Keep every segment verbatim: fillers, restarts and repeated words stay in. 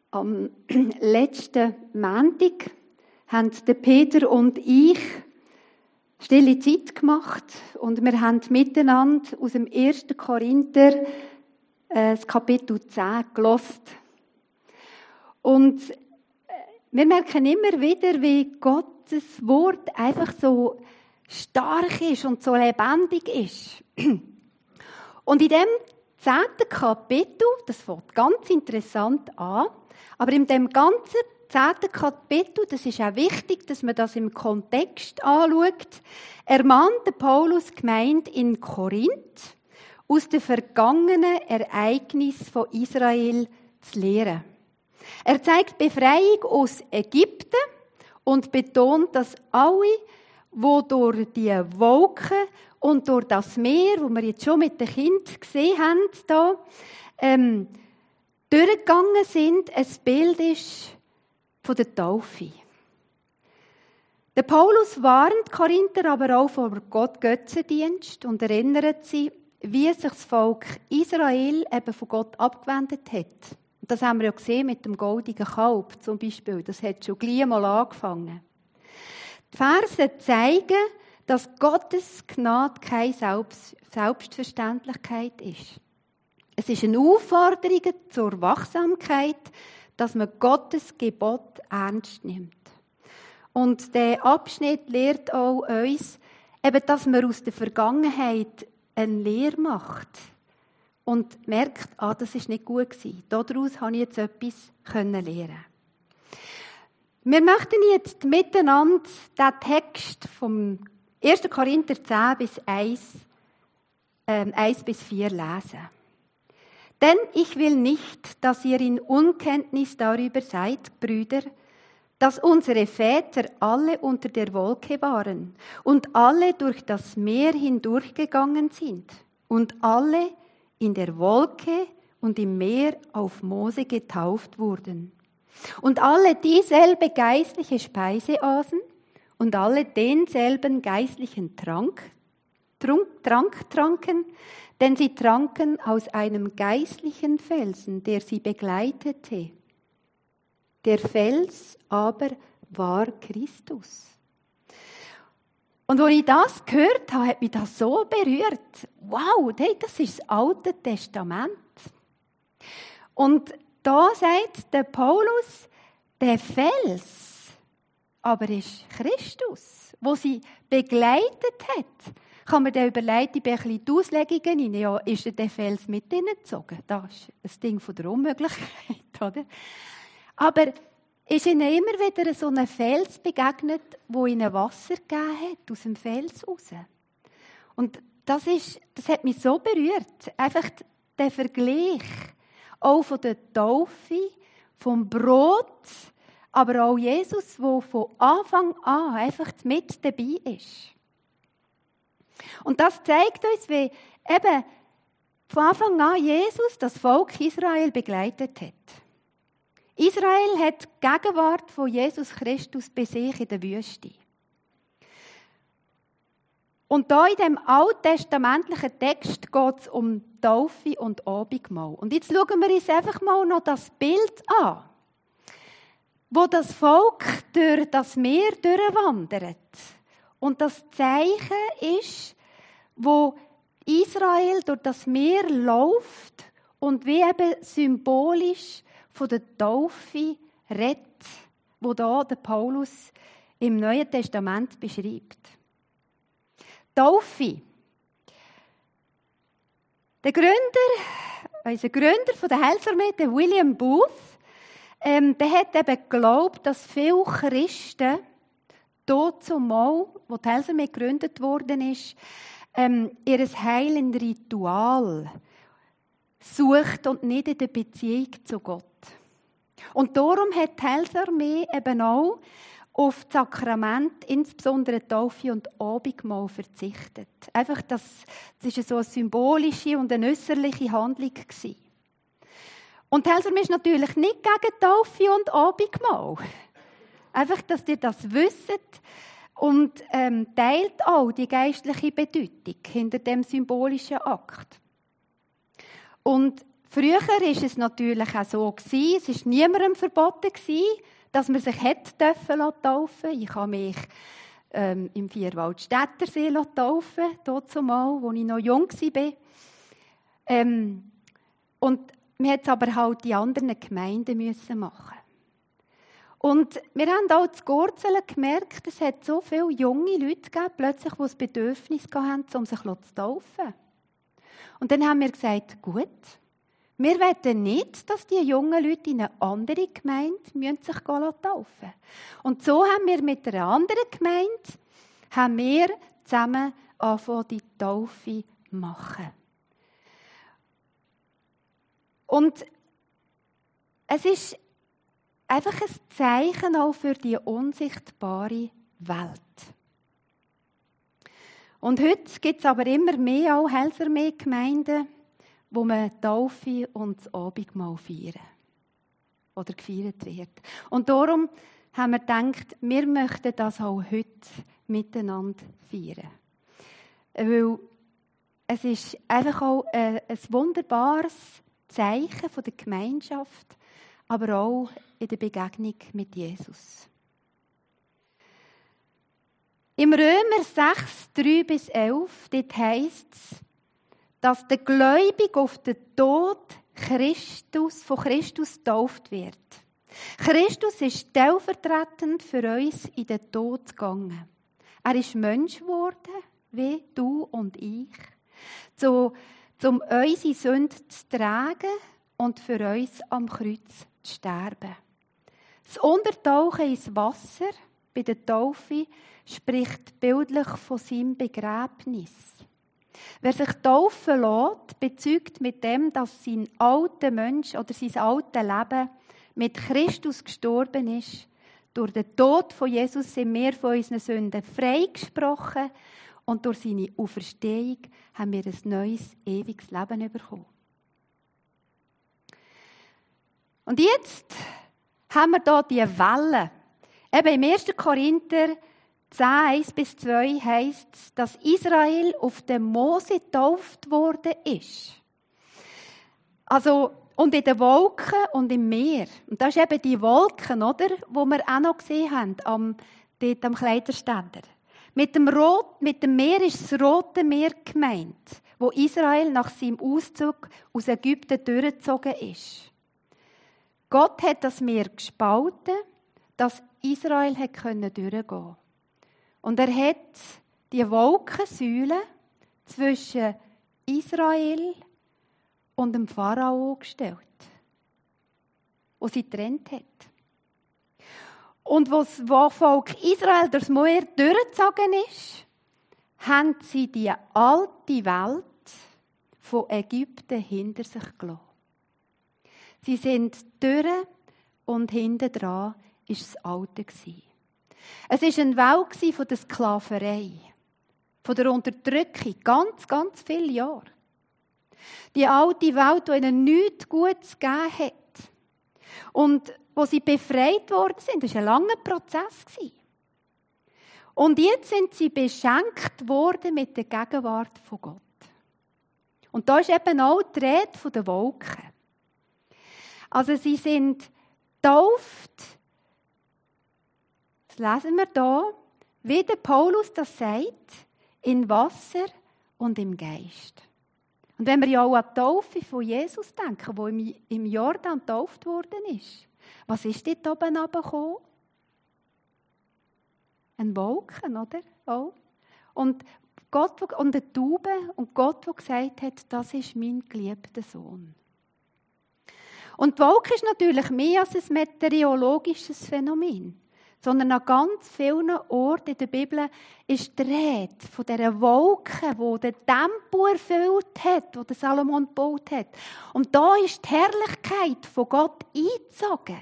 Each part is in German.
Am letzten Montag haben Peter und ich stille Zeit gemacht und wir haben miteinander aus dem ersten Korinther äh, das Kapitel zehn gehört. Und wir merken immer wieder, wie Gottes Wort einfach so stark ist und so lebendig ist. Und in dem zehnten Kapitel, das fängt ganz interessant an, aber in dem ganzen zehnten Kapitel, das ist auch wichtig, dass man das im Kontext anschaut, ermahnt Paulus die Gemeinde in Korinth, aus den vergangenen Ereignissen von Israel zu lehren. Er zeigt Befreiung aus Ägypten und betont, dass alle, die durch die Wolken und durch das Meer, wo wir jetzt schon mit den Kindern gesehen haben, da, ähm, durchgegangen sind, ein Bild ist von der Taufe. Der Paulus warnt die Korinther aber auch vor Gott Götzendienst und erinnert sie, wie sich das Volk Israel eben von Gott abgewendet hat. Und das haben wir ja gesehen mit dem goldenen Kalb zum Beispiel. Das hat schon gleich mal angefangen. Die Verse zeigen, dass Gottes Gnade keine Selbstverständlichkeit ist. Es ist eine Aufforderung zur Wachsamkeit, dass man Gottes Gebot ernst nimmt. Und der Abschnitt lehrt auch uns, eben, dass man aus der Vergangenheit eine Lehre macht und merkt, ah, das ist nicht gut gewesen. Daraus konnte ich jetzt etwas lernen. Wir möchten jetzt miteinander den Text vom ersten Korinther zehn bis eins, äh, eins bis vier lesen. Denn ich will nicht, dass ihr in Unkenntnis darüber seid, Brüder, dass unsere Väter alle unter der Wolke waren und alle durch das Meer hindurchgegangen sind und alle in der Wolke und im Meer auf Mose getauft wurden. Und alle dieselbe geistliche Speise aßen und alle denselben geistlichen Trank, Trunk, Trank tranken, denn sie tranken aus einem geistlichen Felsen, der sie begleitete. Der Fels aber war Christus. Und als ich das gehört habe, hat mich das so berührt. Wow, das ist das Alte Testament. Und da sagt der Paulus, der Fels aber ist Christus, wo sie begleitet hat. Kann man dann überlegen, ich bin ein bisschen die Auslegungen rein. Ja, ist der Fels mit hineingezogen? Das ist ein Ding von der Unmöglichkeit, oder? Aber ist ihnen immer wieder so ein Fels begegnet, wo ihnen Wasser gegeben hat, aus dem Fels raus. Und das, ist, das hat mich so berührt. Einfach der Vergleich. Auch von der Taufe, vom Brot, aber auch Jesus, der von Anfang an einfach mit dabei ist. Und das zeigt uns, wie eben von Anfang an Jesus das Volk Israel begleitet hat. Israel hat die Gegenwart von Jesus Christus bei sich in der Wüste. Und da in dem alttestamentlichen Text geht es um Taufe und Abendmahl. Und jetzt schauen wir uns einfach mal noch das Bild an, wo das Volk durch das Meer durchwandert. Und das Zeichen ist, wo Israel durch das Meer läuft und wie eben symbolisch von der Taufe redet, wo da der Paulus im Neuen Testament beschreibt. Taufe. Der Gründer, unser Gründer von der Heilsarmee, der William Booth, ähm, der hat eben geglaubt, dass viele Christen dort zumal, wo die Heilsarmee gegründet worden ist, ähm, ihr heilende Ritual sucht und nicht in der Beziehung zu Gott. Und darum hat die Heilsarmee eben auch auf das Sakrament, insbesondere Taufe und Abendmahl, verzichtet. Einfach, das, das war so eine symbolische und eine äußerliche Handlung gewesen. Und die Heilsarmee ist natürlich nicht gegen Taufe und Abendmahl. Einfach, dass ihr das wisst und ähm, teilt auch die geistliche Bedeutung hinter dem symbolischen Akt. Und früher war es natürlich auch so, es war niemandem verboten, dass man sich taufen durfte. Ich habe mich ähm, im Vierwaldstättersee taufen, dort zumal, als ich noch jung war. Ähm, und wir mussten aber halt die anderen Gemeinden müssen machen. Und wir haben auch zu Gurzelen gemerkt, es hat so viele junge Leute gegeben, plötzlich, die das Bedürfnis hatten, um sich zu taufen. Und dann haben wir gesagt, gut, wir wollen nicht, dass die jungen Leute in eine andere Gemeinde sich taufen müssen. Und so haben wir mit einer anderen Gemeinde haben wir zusammen angefangen, die Taufe zu machen. Und es ist einfach ein Zeichen auch für die unsichtbare Welt. Und heute gibt es aber immer mehr auch Helfermeer-Gemeinden, wo man Taufe und das Abendmahl feiern. Oder gefeiert wird. Und darum haben wir gedacht, wir möchten das auch heute miteinander feiern. Weil es ist einfach auch ein, ein wunderbares Zeichen von der Gemeinschaft, aber auch in der Begegnung mit Jesus. Im Römer sechs, drei bis elf, dort heisst es, dass der Gläubige auf den Tod Christus, von Christus getauft wird. Christus ist stellvertretend für uns in den Tod gegangen. Er ist Mensch geworden, wie du und ich, so, um unsere Sünden zu tragen und für uns am Kreuz zu sterben. Das Untertauchen ins Wasser bei der Taufe spricht bildlich von seinem Begräbnis. Wer sich taufen lässt, bezeugt mit dem, dass sein alter Mensch oder sein altes Leben mit Christus gestorben ist. Durch den Tod von Jesus sind wir von unseren Sünden freigesprochen und durch seine Auferstehung haben wir ein neues, ewiges Leben bekommen. Und jetzt haben wir hier diese Welle. Eben im ersten Korinther zehn, eins bis zwei heisst es, dass Israel auf dem Mose getauft worden ist. Also, und in den Wolken und im Meer. Und das ist eben die Wolken, oder? Die wir auch noch gesehen haben, am, dort am Kleiderständer. Mit dem, Rot, mit dem Meer ist das Rote Meer gemeint, wo Israel nach seinem Auszug aus Ägypten durchgezogen ist. Gott hat das Meer gespalten, dass Israel durchgehen konnte. Und er hat die Wolkensäule zwischen Israel und dem Pharao gestellt, wo sie getrennt hat. Und als das Volk Israel durchs Meer durchgezogen ist, haben sie die alte Welt von Ägypten hinter sich gelassen. Sie sind durch und hinten dran war das Alte. Es war eine Welt von der Sklaverei, von der Unterdrückung, ganz, ganz viele Jahre. Die alte Welt, die ihnen nichts Gutes gegeben hat. Und wo sie befreit worden sind, das war ein langer Prozess. Und jetzt sind sie beschenkt worden mit der Gegenwart von Gott. Und da ist eben auch die Rede von den Wolken. Also sie sind getauft, das lesen wir hier, wie der Paulus das sagt, in Wasser und im Geist. Und wenn wir ja auch an die Taufe von Jesus denken, der im, im Jordan getauft worden ist, was ist dort oben runtergekommen? Ein Wolken, oder? Auch. Und Gott und eine Taube und Gott, der gesagt hat, das ist mein geliebter Sohn. Und die Wolke ist natürlich mehr als ein meteorologisches Phänomen, sondern an ganz vielen Orten in der Bibel ist die Rede von dieser Wolke, die den Tempel erfüllt hat, den Salomon gebaut hat. Und da ist die Herrlichkeit von Gott eingezogen.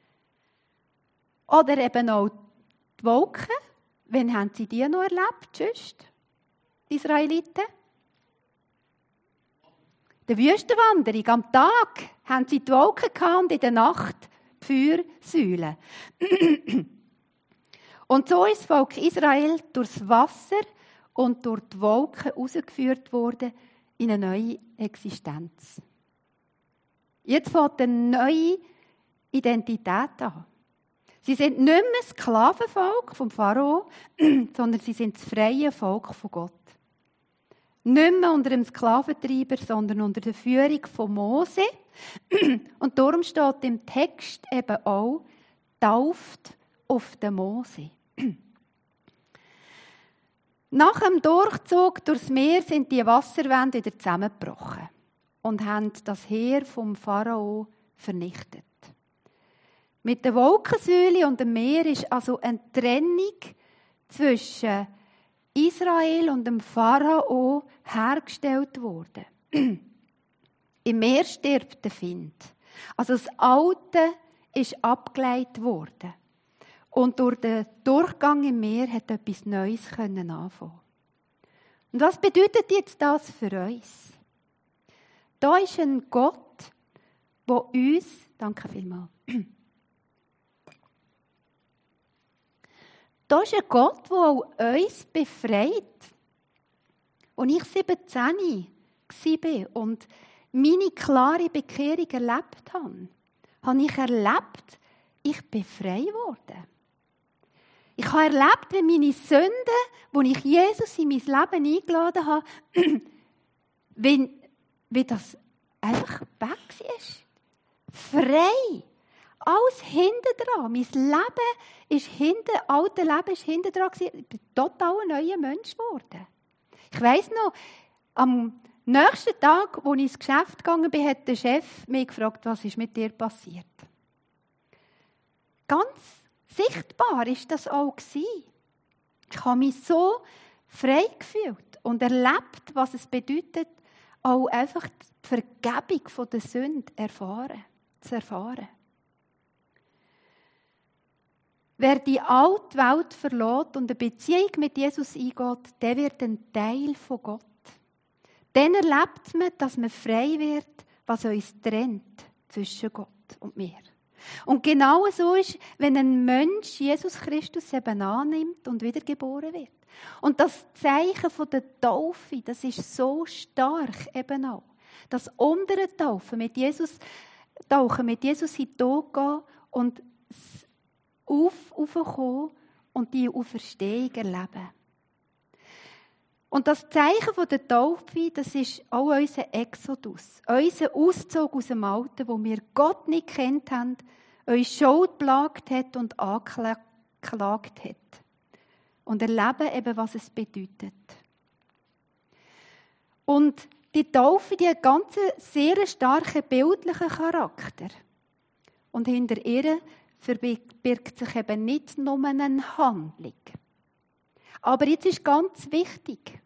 Oder eben auch die Wolken. Wann haben sie die noch erlebt? Tschüss, die Israeliten? Die Wüstenwanderung. Am Tag haben sie die Wolken gehabt und in der Nacht die Feuersäulen. Und so ist das Volk Israel durchs Wasser und durch die Wolken herausgeführt worden in eine neue Existenz. Jetzt fängt eine neue Identität an. Sie sind nicht mehr das Sklavenvolk vom Pharao, sondern sie sind das freie Volk von Gott. Nicht mehr unter dem Sklaventreiber, sondern unter der Führung von Mose. Und darum steht im Text eben auch, tauft auf den Mose. Nach dem Durchzug durchs Meer sind die Wasserwände wieder zusammengebrochen und haben das Heer vom Pharao vernichtet. Mit der Wolkensäule und dem Meer ist also eine Trennung zwischen Israel und dem Pharao hergestellt worden. Im Meer stirbt der Find. Also das Alte ist abgeleitet worden. Und durch den Durchgang im Meer hat etwas Neues anfangen. Und was bedeutet jetzt das für uns? Da ist ein Gott, der uns, danke vielmals, da ist ein Gott, der auch uns befreit. Als ich siebzehn war und meine klare Bekehrung erlebt habe, habe ich erlebt, ich bin frei geworden. Ich habe erlebt, wie meine Sünden, wo ich Jesus in mein Leben eingeladen habe, wie, wie das einfach weg war. Frei. Alles hinten dran. Mein Leben ist hinten, alte Leben ist hinten dran. Ich bin total ein neuer Mensch geworden. Ich weiss noch, am nächsten Tag, als ich ins Geschäft gegangen bin, hat der Chef mich gefragt, was ist mit dir passiert. Ganz sichtbar war das auch. Ich habe mich so frei gefühlt und erlebt, was es bedeutet, auch einfach die Vergebung der Sünde erfahren, zu erfahren. Wer die alte Welt verlässt und eine Beziehung mit Jesus eingeht, der wird ein Teil von Gott. Dann erlebt man, dass man frei wird, was uns trennt zwischen Gott und mir. Und genau so ist, wenn ein Mensch Jesus Christus eben annimmt und wiedergeboren wird. Und das Zeichen von der Taufe, das ist so stark eben auch. Das unter der Taufe mit Jesus, tauchen, mit Jesus in den Tod gehen und auf, aufkommen und die Auferstehung erleben. Und das Zeichen von der Taufe, das ist auch unser Exodus, unser Auszug aus dem Alten, wo wir Gott nicht kennt haben, uns Schuld plagt hat und angeklagt hat. Und erleben eben, was es bedeutet. Und die Taufe, die hat ganz sehr starken bildlichen Charakter. Und hinter ihr verbirgt sich eben nicht nur eine Handlung. Aber jetzt ist ganz wichtig,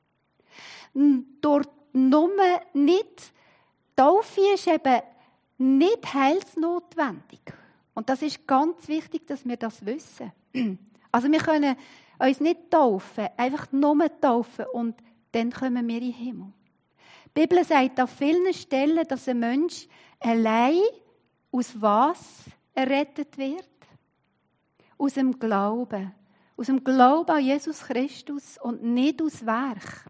dort nur nicht, Taufe ist eben nicht heilsnotwendig. Und das ist ganz wichtig, dass wir das wissen. Also wir können uns nicht taufen, einfach nur taufen und dann kommen wir in den Himmel. Die Bibel sagt an vielen Stellen, dass ein Mensch allein aus was errettet wird? Aus dem Glauben. Aus dem Glauben an Jesus Christus und nicht aus Werk.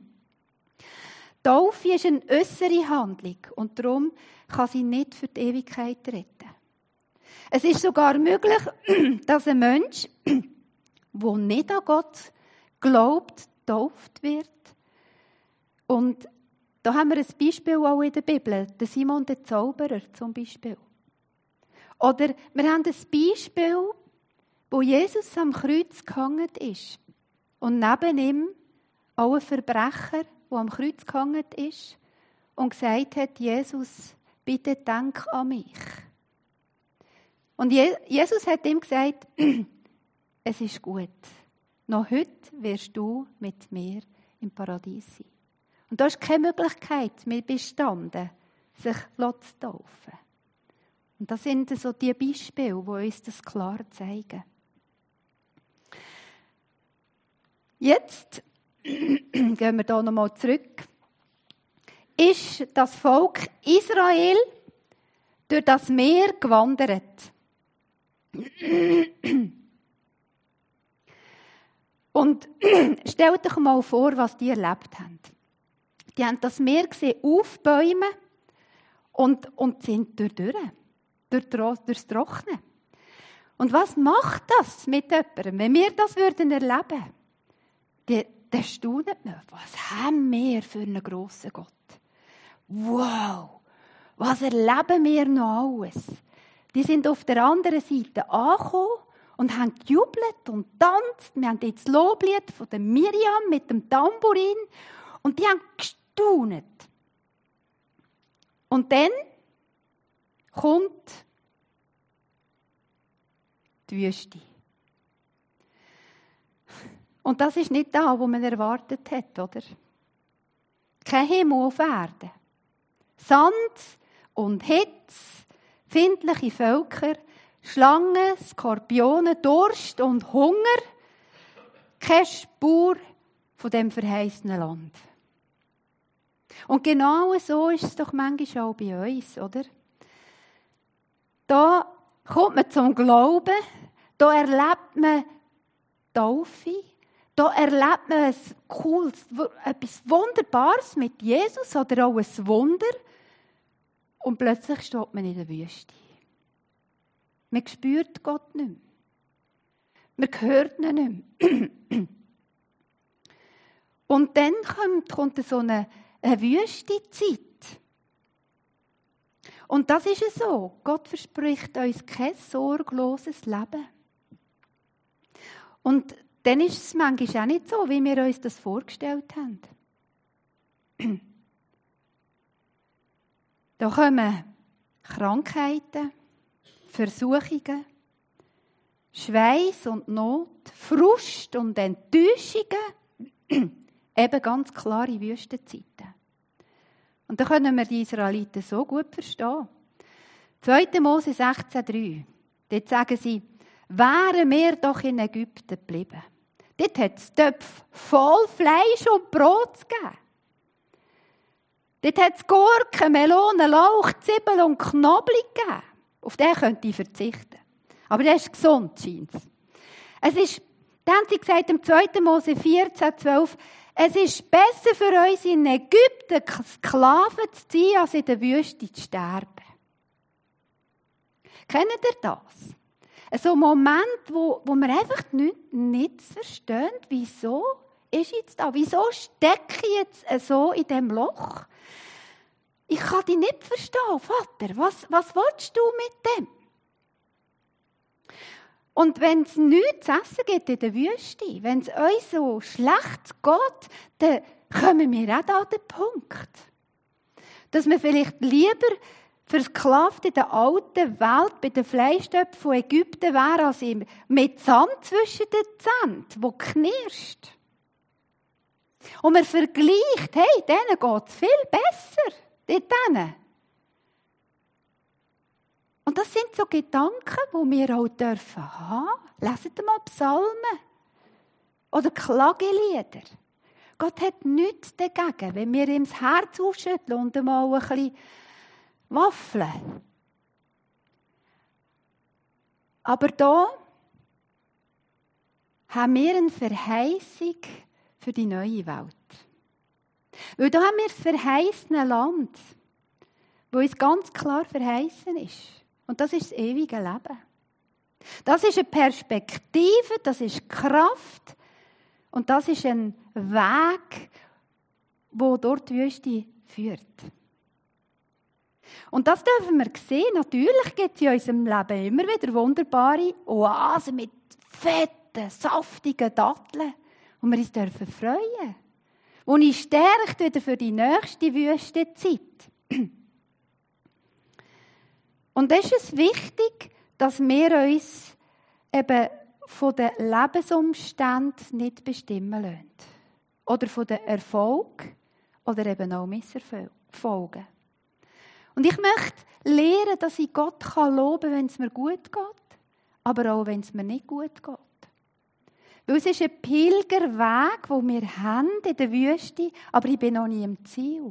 Taufe ist eine äußere Handlung und darum kann sie nicht für die Ewigkeit retten. Es ist sogar möglich, dass ein Mensch, der nicht an Gott glaubt, getauft wird. Und da haben wir ein Beispiel auch in der Bibel, der Simon der Zauberer zum Beispiel. Oder wir haben ein Beispiel, wo Jesus am Kreuz gehangen ist und neben ihm auch ein Verbrecher, der am Kreuz gehangen ist und gesagt hat, Jesus, bitte denk an mich. Und Jesus hat ihm gesagt, es ist gut, noch heute wirst du mit mir im Paradies sein. Und da ist keine Möglichkeit mehr bestanden, sich zu taufen. Und das sind so die Beispiele, die uns das klar zeigen. Jetzt gehen wir hier nochmal zurück. Ist das Volk Israel durch das Meer gewandert? Und stellt euch mal vor, was die erlebt haben. Die haben das Meer gesehen aufbäumen und, und sind durch, durch, durch, durchs Trocknen. Und was macht das mit jemandem, wenn wir das würden erleben würden? Dann staunen wir, was haben wir für einen grossen Gott? Wow, was erleben wir noch alles? Die sind auf der anderen Seite angekommen und haben gejubelt und getanzt. Wir haben jetzt das Loblied von der Miriam mit dem Tambourin und die haben gestaunt. Und dann kommt die Wüste. Und das ist nicht da, wo man erwartet hat, oder? Kein Himmel auf Erden. Sand und Hitze, findliche Völker, Schlangen, Skorpione, Durst und Hunger. Keine Spur von dem verheißenen Land. Und genau so ist es doch manchmal auch bei uns, oder? Da kommt man zum Glauben, da erlebt man Taufe, da erlebt man etwas Cooles, etwas Wunderbares mit Jesus oder auch ein Wunder. Und plötzlich steht man in der Wüste. Man spürt Gott nicht mehr. Man hört ihn nicht mehr. Und dann kommt, kommt so eine, eine Wüstezeit. Und das ist es so. Gott verspricht uns kein sorgloses Leben. Und dann ist es manchmal auch nicht so, wie wir uns das vorgestellt haben. Da kommen Krankheiten, Versuchungen, Schweiß und Not, Frust und Enttäuschungen, eben ganz klare Wüstenzeiten. Und da können wir die Israeliten so gut verstehen. zweiter Mose sechzehn drei. Dort sagen sie, wären wir doch in Ägypten geblieben. Dort hat es Töpfe voll Fleisch und Brot gegeben. Dort hat es Gurken, Melonen, Lauch, Zwiebeln und Knoblauch gegeben. Auf den könnte ich verzichten. Aber der ist gesund, scheint es. Es ist, dann haben sie gesagt, im zweiter Mose vierzehn zwölf, es ist besser für uns, in Ägypten Sklaven zu sein, als in der Wüste zu sterben. Kennt ihr das? So ein Moment, wo, wo wir einfach nicht, nicht verstehen, wieso ist jetzt da? Wieso stecke ich jetzt so in diesem Loch? Ich kann dich nicht verstehen, Vater. Was, was willst du mit dem? Und wenn es nichts zu essen gibt in der Wüste, wenn es uns so schlecht geht, dann kommen wir auch da an den Punkt. Dass wir vielleicht lieber versklavt in der alten Welt bei den Fleischtöpfen von Ägypten wären, als mit Sand zwischen den Zähnen, wo knirscht. Und man vergleicht, hey, denen geht es viel besser. Dort. Und das sind so Gedanken, die wir auch dürfen haben. Leset mal Psalmen oder Klagelieder. Gott hat nichts dagegen, wenn wir ihm das Herz ausschütteln und einmal ein bisschen waffeln. Aber da haben wir eine Verheißung für die neue Welt. Weil da haben wir das verheißene Land, wo uns ganz klar verheißen ist. Und das ist das ewige Leben. Das ist eine Perspektive, das ist Kraft und das ist ein Weg, wo dort die Wüste führt. Und das dürfen wir sehen. Natürlich gibt es in unserem Leben immer wieder wunderbare Oasen mit fetten, saftigen Datteln, wo wir uns dürfen freuen. Die uns stärkt wieder für die nächste Wüstezeit. Und es ist wichtig, dass wir uns eben von den Lebensumständen nicht bestimmen lassen. Oder von den Erfolg oder eben auch Misserfolgen. Und ich möchte lernen, dass ich Gott loben kann, wenn es mir gut geht, aber auch wenn es mir nicht gut geht. Weil es ist ein Pilgerweg, den wir haben in der Wüste, aber ich bin noch nie im Ziel.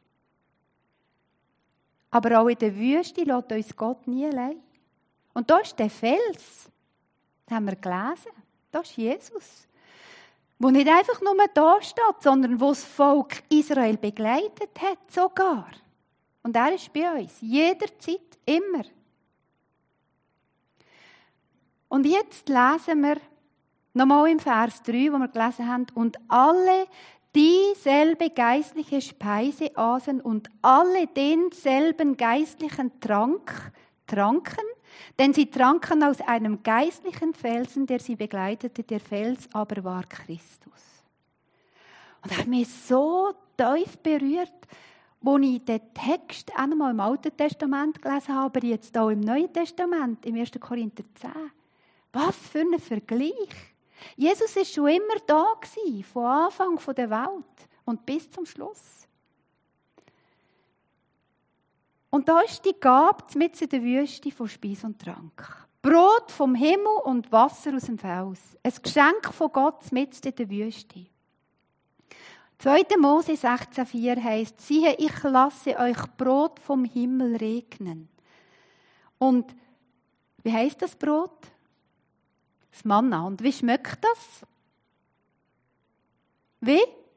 Aber auch in der Wüste lässt uns Gott nie allein. Und da ist der Fels, das haben wir gelesen, das ist Jesus, der nicht einfach nur da steht, sondern wo das Volk Israel begleitet hat sogar. Und er ist bei uns. Jederzeit, immer. Und jetzt lesen wir nochmal im Vers drei, wo wir gelesen haben, und alle dieselbe geistliche Speise aßen und alle denselben geistlichen Trank tranken, denn sie tranken aus einem geistlichen Felsen, der sie begleitete. Der Fels aber war Christus. Und er hat mich so tief berührt, als ich den Text auch einmal im Alten Testament gelesen habe, aber jetzt auch im Neuen Testament, im ersten Korinther zehn. Was für ein Vergleich! Jesus war schon immer da, von Anfang der Welt und bis zum Schluss. Und da ist die Gabe mitten in der Wüste von Speis und Trank. Brot vom Himmel und Wasser aus dem Fels. Ein Geschenk von Gott mitten in der Wüste. zweiter Mose sechzehn vier heisst, siehe, ich lasse euch Brot vom Himmel regnen. Und wie heisst das Brot? Das Manna. Und wie schmeckt das? Wie?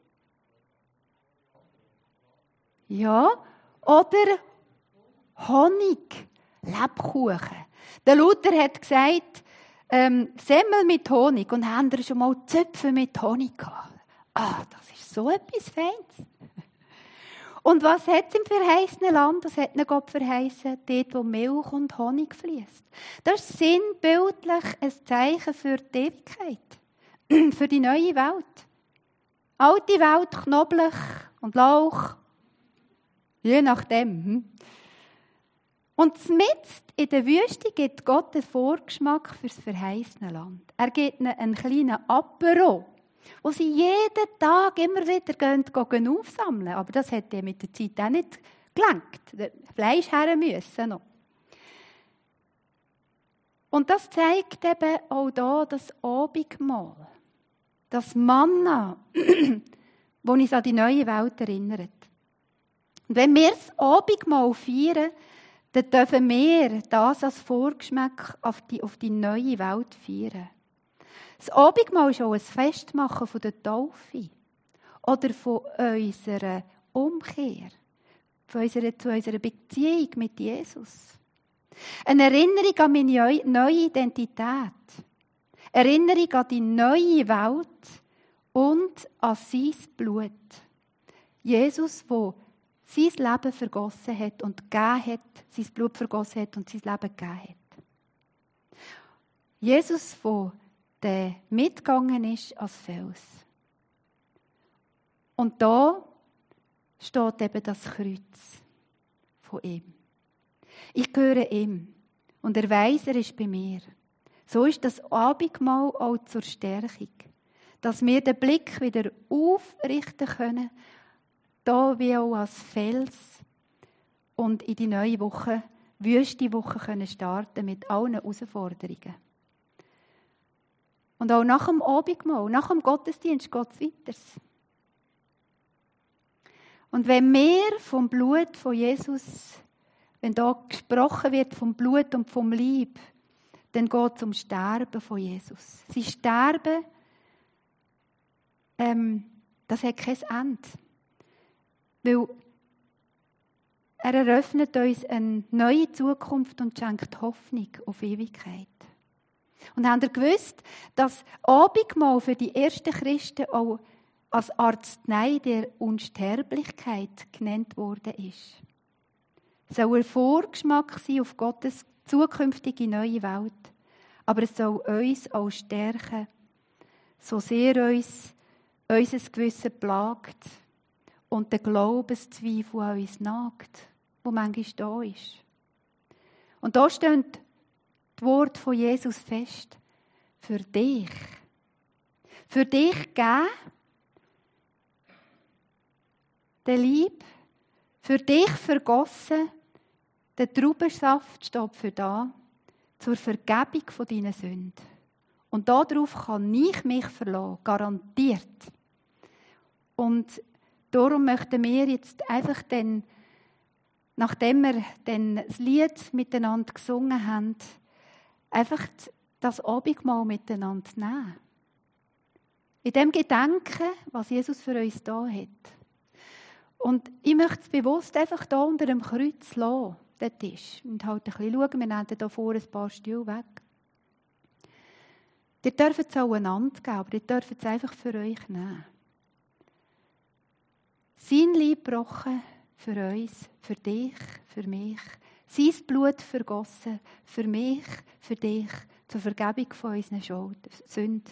Ja, oder Honig, Lebkuchen. Der Luther hat gesagt, ähm, Semmel mit Honig. Und haben wir schon mal Zöpfe mit Honig gehabt? Ah, das ist so etwas Feines. Und was hat es im verheißenen Land? Was hat ihnen Gott verheißen? Dort, wo Milch und Honig fließt. Das ist sinnbildlich ein Zeichen für die Ewigkeit. Für die neue Welt. Alte Welt, Knoblauch und Lauch. Je nachdem. Hm? Und mitten in der Wüste gibt Gott einen Vorgeschmack für das verheißene Land. Er gibt ihnen einen kleinen Apero, wo sie jeden Tag immer wieder gehen, gehen aufsammeln. Aber das hätte mit der Zeit auch nicht gelangt. Fleisch her müssen noch. Und das zeigt eben auch hier das Abendmahl. Das Manna, das uns an die neue Welt erinnert. Und wenn wir das Abendmahl feiern, dann dürfen wir das als Vorgeschmack auf die, auf die neue Welt feiern. Das Abendmahl ist auch ein Festmachen von der Taufe oder von unserer Umkehr, von unserer, zu unserer Beziehung mit Jesus. Eine Erinnerung an meine neue Identität, Erinnerung an die neue Welt und an sein Blut. Jesus, der sein Leben vergossen hat und gegeben hat, sein Blut vergossen hat und sein Leben gegeben hat. Jesus, der der mitgegangen ist als Fels. Und da steht eben das Kreuz von ihm. Ich gehöre ihm und er weiss, er ist bei mir. So ist das Abendmahl auch zur Stärkung, dass wir den Blick wieder aufrichten können, da wie auch als Fels und in die neue Woche, wüste Woche können starten mit allen Herausforderungen. Und auch nach dem Abendmahl, nach dem Gottesdienst geht es weiter. Und wenn wir vom Blut von Jesus, wenn da gesprochen wird vom Blut und vom Leib, dann geht es um Sterben von Jesus. Sie sterben, ähm, das hat kein Ende. Weil er eröffnet uns eine neue Zukunft und schenkt Hoffnung auf Ewigkeit. Und habt ihr gewusst, dass Abendmahl für die ersten Christen auch als Arznei der Unsterblichkeit genannt worden ist? Es soll ein Vorgeschmack sein auf Gottes zukünftige neue Welt. Aber es soll uns auch stärken, so sehr uns unser Gewissen plagt und der Glaubenszweifel an uns nagt, der manchmal da ist. Und da stehen die Worte von Jesus fest. Für dich. Für dich geben. Der Lieb. Für dich vergossen. Der Traubensaft steht für da. Zur Vergebung von deinen Sünden. Und darauf kann ich mich verlassen. Garantiert. Und darum möchten wir jetzt einfach dann, nachdem wir dann das Lied miteinander gesungen haben, einfach das Abendmahl miteinander nehmen. In dem Gedanken, was Jesus für uns da hat. Und ich möchte es bewusst einfach hier unter dem Kreuz lassen, den Tisch. Und halt ein bisschen schauen, wir nehmen hier vorne ein paar Stühle weg. Ihr dürft es auch einander geben, aber ihr dürft es einfach für euch nehmen. Sein Leib gebrochen für uns, für dich, für mich. Sein Blut vergossen für mich, für dich, zur Vergebung von unseren Schuld, Sünden.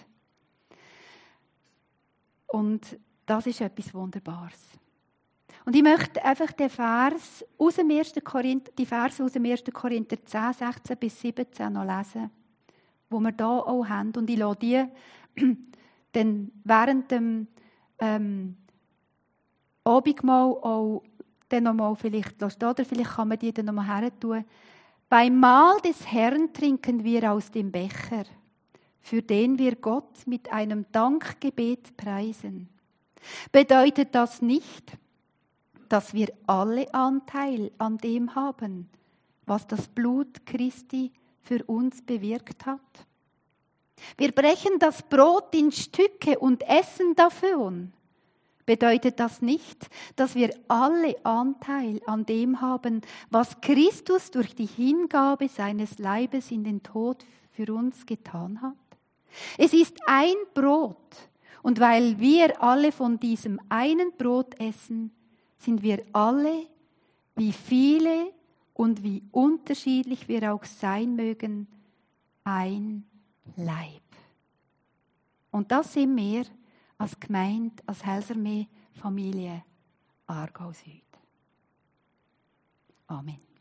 Und das ist etwas Wunderbares. Und ich möchte einfach den Vers aus dem ersten Korinther, die Verse aus dem ersten Korinther zehn, sechzehn bis siebzehn noch lesen, wo wir hier auch haben. Und ich lasse die dann während dem ähm, Abendmahl auch dann nochmal vielleicht stehen, oder vielleicht kann man die dann nochmal her tun. Beim Mahl des Herrn trinken wir aus dem Becher, für den wir Gott mit einem Dankgebet preisen. Bedeutet das nicht, dass wir alle Anteil an dem haben, was das Blut Christi für uns bewirkt hat? Wir brechen das Brot in Stücke und essen davon. Bedeutet das nicht, dass wir alle Anteil an dem haben, was Christus durch die Hingabe seines Leibes in den Tod für uns getan hat? Es ist ein Brot, und weil wir alle von diesem einen Brot essen, sind wir alle, wie viele und wie unterschiedlich wir auch sein mögen, ein Leib. Und das sind wir als Gemeinde, als Heilsarmee Familie Aargau Süd. Amen.